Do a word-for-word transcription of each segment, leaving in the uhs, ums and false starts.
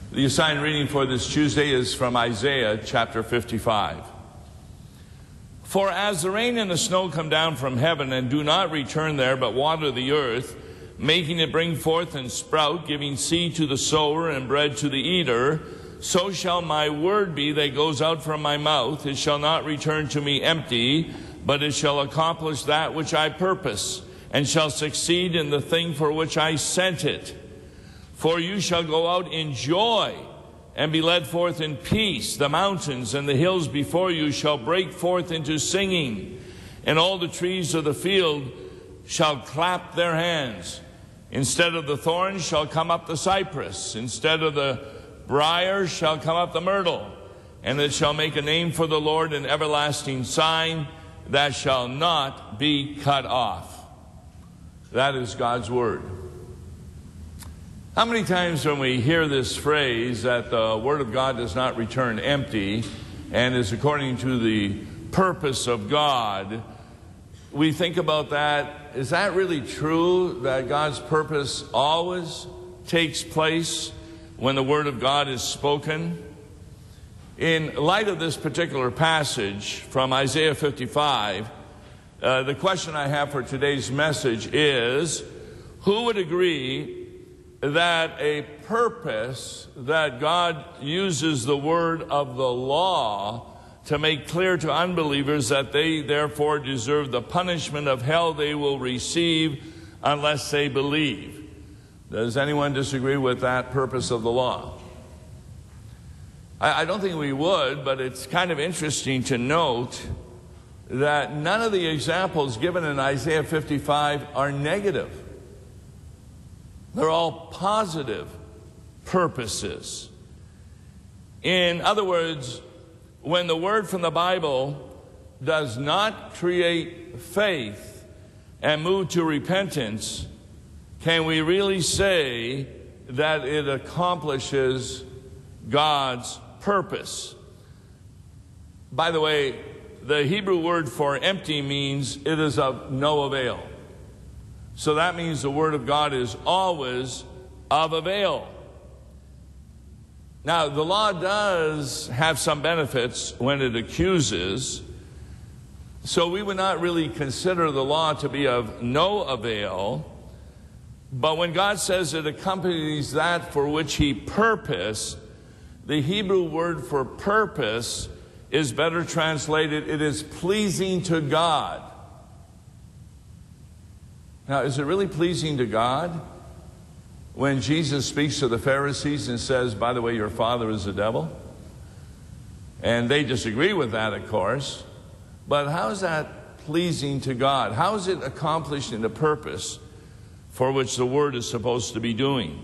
The assigned reading for this Tuesday is from Isaiah chapter fifty-five. For as the rain and the snow come down from heaven and do not return there, but water the earth, making it bring forth and sprout, giving seed to the sower and bread to the eater, so shall my word be that goes out from my mouth. It shall not return to me empty, but it shall accomplish that which I purpose, and shall succeed in the thing for which I sent it. For you shall go out in joy and be led forth in peace. The mountains and the hills before you shall break forth into singing, and all the trees of the field shall clap their hands. Instead of the thorns shall come up the cypress, instead of the briar shall come up the myrtle, and it shall make a name for the Lord, an everlasting sign that shall not be cut off. That is God's word. How many times when we hear this phrase that the Word of God does not return empty and is according to the purpose of God, we think about that. Is that really true, that God's purpose always takes place when the Word of God is spoken? In light of this particular passage from Isaiah fifty-five, uh, the question I have for today's message is, who would agree that a purpose that God uses the word of the law to make clear to unbelievers that they therefore deserve the punishment of hell they will receive unless they believe? Does anyone disagree with that purpose of the law? I, I don't think we would, but it's kind of interesting to note that none of the examples given in Isaiah fifty-five are negative. They're all positive purposes. In other words, when the word from the Bible does not create faith and move to repentance, can we really say that it accomplishes God's purpose? By the way, the Hebrew word for empty means it is of no avail. So that means the Word of God is always of avail. Now, the law does have some benefits when it accuses, so we would not really consider the law to be of no avail. But when God says it accompanies that for which He purposed, the Hebrew word for purpose is better translated, it is pleasing to God. Now, is it really pleasing to God when Jesus speaks to the Pharisees and says, by the way, your father is the devil? And they disagree with that, of course. But how is that pleasing to God? How is it accomplishing the purpose for which the Word is supposed to be doing?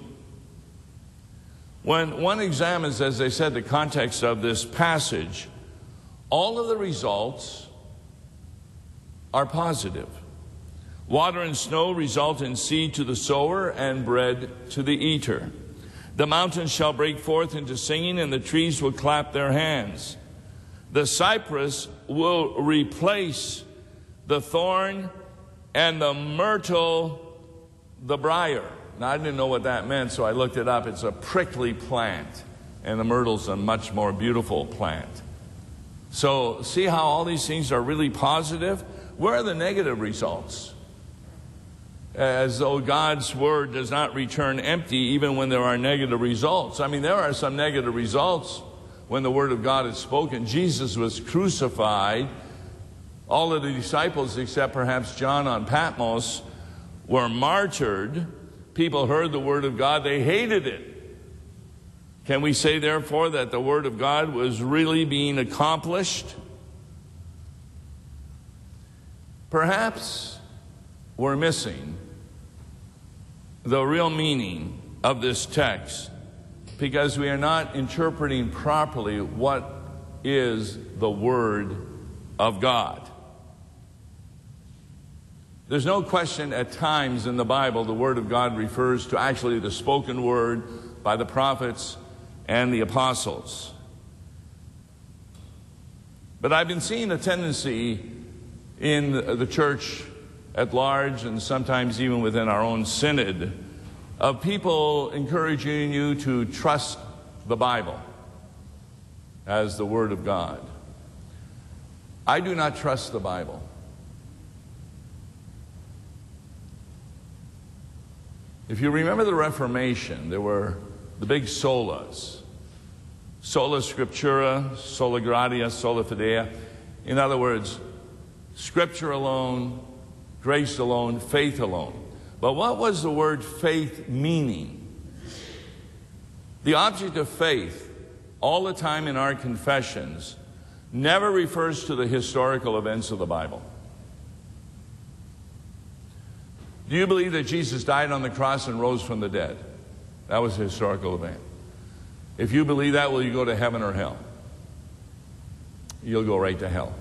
When one examines, as I said, the context of this passage, all of the results are positive. Water and snow result in seed to the sower and bread to the eater. The mountains shall break forth into singing, and the trees will clap their hands. The cypress will replace the thorn, and the myrtle the briar. Now, I didn't know what that meant, so I looked it up. It's a prickly plant, and the myrtle's a much more beautiful plant. So see how all these things are really positive? Where are the negative results? As though God's word does not return empty even when there are negative results. I mean, there are some negative results when the word of God is spoken. Jesus was crucified. All of the disciples, except perhaps John on Patmos, were martyred. People heard the word of God. They hated it. Can we say, therefore, that the word of God was really being accomplished? Perhaps we're missing the real meaning of this text because we are not interpreting properly what is the Word of God. There's no question at times in the Bible the Word of God refers to actually the spoken word by the prophets and the apostles. But I've been seeing a tendency in the church at large, and sometimes even within our own synod, of people encouraging you to trust the Bible as the Word of God. I do not trust the Bible. If you remember the Reformation, there were the big solas. Sola Scriptura, sola gratia, sola fidei. In other words, Scripture alone, grace alone, faith alone. But what was the word faith meaning? The object of faith, all the time in our confessions, never refers to the historical events of the Bible. Do you believe that Jesus died on the cross and rose from the dead? That was a historical event. If you believe that, will you go to heaven or hell? You'll go right to hell.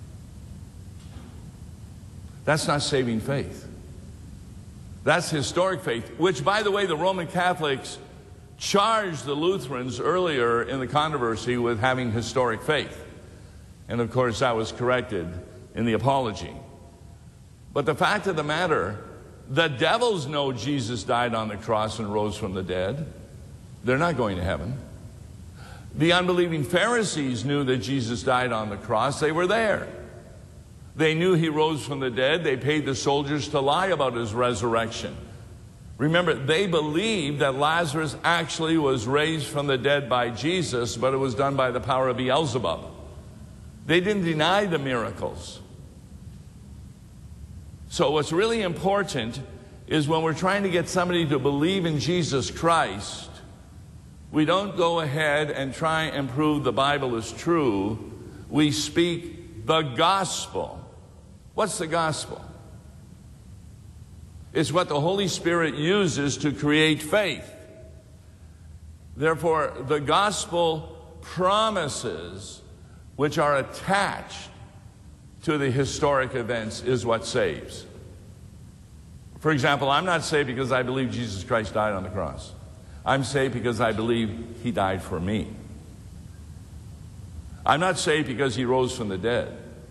That's not saving faith. That's historic faith, which, by the way, the Roman Catholics charged the Lutherans earlier in the controversy with having historic faith. And of course, that was corrected in the Apology. But the fact of the matter, the devils know Jesus died on the cross and rose from the dead. They're not going to heaven. The unbelieving Pharisees knew that Jesus died on the cross. They were there. They knew he rose from the dead. They paid the soldiers to lie about his resurrection. Remember, they believed that Lazarus actually was raised from the dead by Jesus, but it was done by the power of Beelzebub. They didn't deny the miracles. So what's really important is when we're trying to get somebody to believe in Jesus Christ, we don't go ahead and try and prove the Bible is true. We speak the gospel. What's the gospel? It's what the Holy Spirit uses to create faith. Therefore, the gospel promises which are attached to the historic events is what saves. For example, I'm not saved because I believe Jesus Christ died on the cross. I'm saved because I believe he died for me. I'm not saved because he rose from the dead.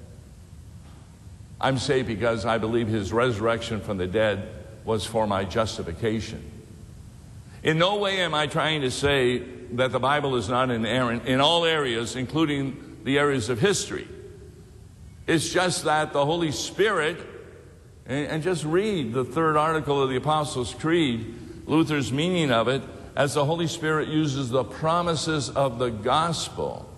I'm saved because I believe his resurrection from the dead was for my justification. In no way am I trying to say that the Bible is not inerrant in all areas, including the areas of history. It's just that the Holy Spirit, and just read the third article of the Apostles' Creed, Luther's meaning of it, as the Holy Spirit uses the promises of the gospel.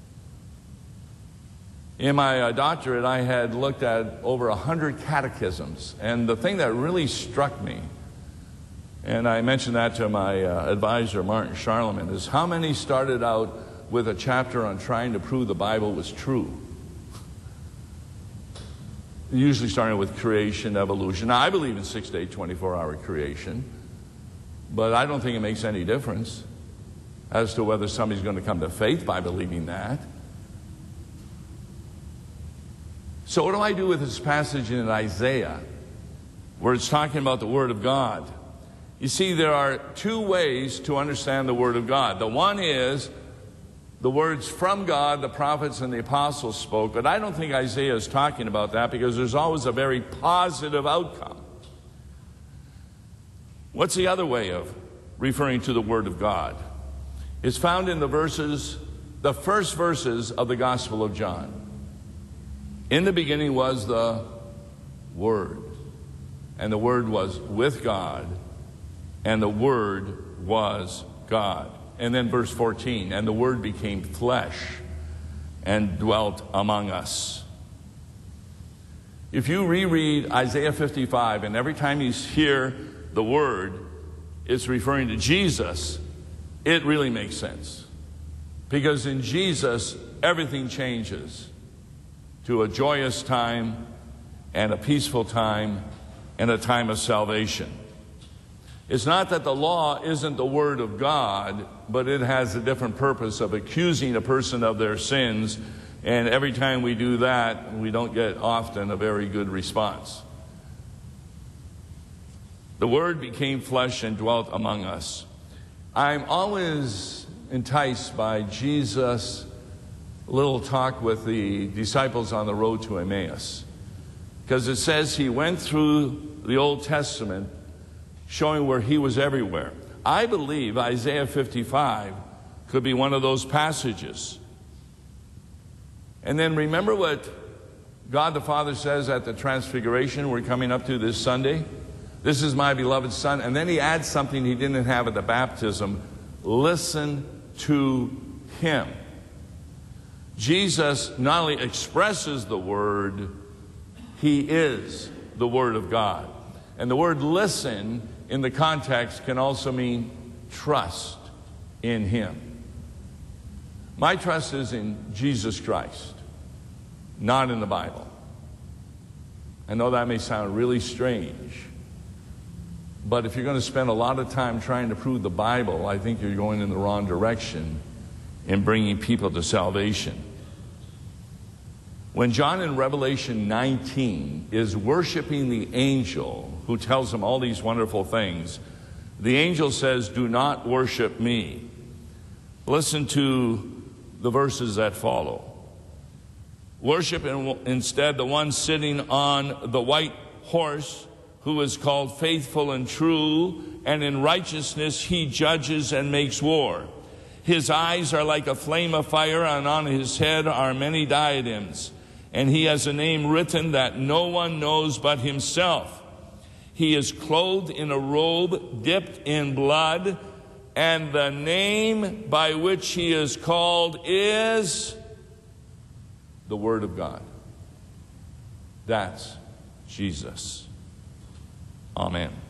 In my uh, doctorate, I had looked at over a hundred catechisms, and the thing that really struck me, and I mentioned that to my uh, advisor, Martin Charlemagne, is how many started out with a chapter on trying to prove the Bible was true. Usually starting with creation, evolution. Now, I believe in six-day, twenty-four hour creation, but I don't think it makes any difference as to whether somebody's going to come to faith by believing that. So what do I do with this passage in Isaiah where it's talking about the Word of God? You see, there are two ways to understand the Word of God. The one is the words from God, the prophets and the apostles spoke, but I don't think Isaiah is talking about that because there's always a very positive outcome. What's the other way of referring to the Word of God? It's found in the verses, the first verses of the Gospel of John. In the beginning was the Word, and the Word was with God, and the Word was God. And then verse fourteen, and the Word became flesh and dwelt among us. If you reread Isaiah fifty-five, and every time you hear the word, it's referring to Jesus, it really makes sense. Because in Jesus, everything changes to a joyous time and a peaceful time and a time of salvation. It's not that the law isn't the Word of God, but it has a different purpose of accusing a person of their sins, and every time we do that, we don't get often a very good response. The Word became flesh and dwelt among us. I'm always enticed by Jesus' little talk with the disciples on the road to Emmaus, because it says he went through the Old Testament showing where he was everywhere. I believe Isaiah fifty-five Could be one of those passages. And then remember what God the Father says at the Transfiguration we're coming up to this Sunday? This is my beloved Son. And then he adds something he didn't have at the baptism. Listen to him. Jesus not only expresses the Word, he is the Word of God. And the word listen in the context can also mean trust in him. My trust is in Jesus Christ, not in the Bible. I know that may sound really strange, but if you're going to spend a lot of time trying to prove the Bible, I think you're going in the wrong direction in bringing people to salvation. When John in Revelation nineteen is worshiping the angel who tells him all these wonderful things, the angel says, "Do not worship me." Listen to the verses that follow. Worship instead the one sitting on the white horse, who is called Faithful and True, and in righteousness he judges and makes war. His eyes are like a flame of fire, and on his head are many diadems. And he has a name written that no one knows but himself. He is clothed in a robe dipped in blood, and the name by which he is called is the Word of God. That's Jesus. Amen.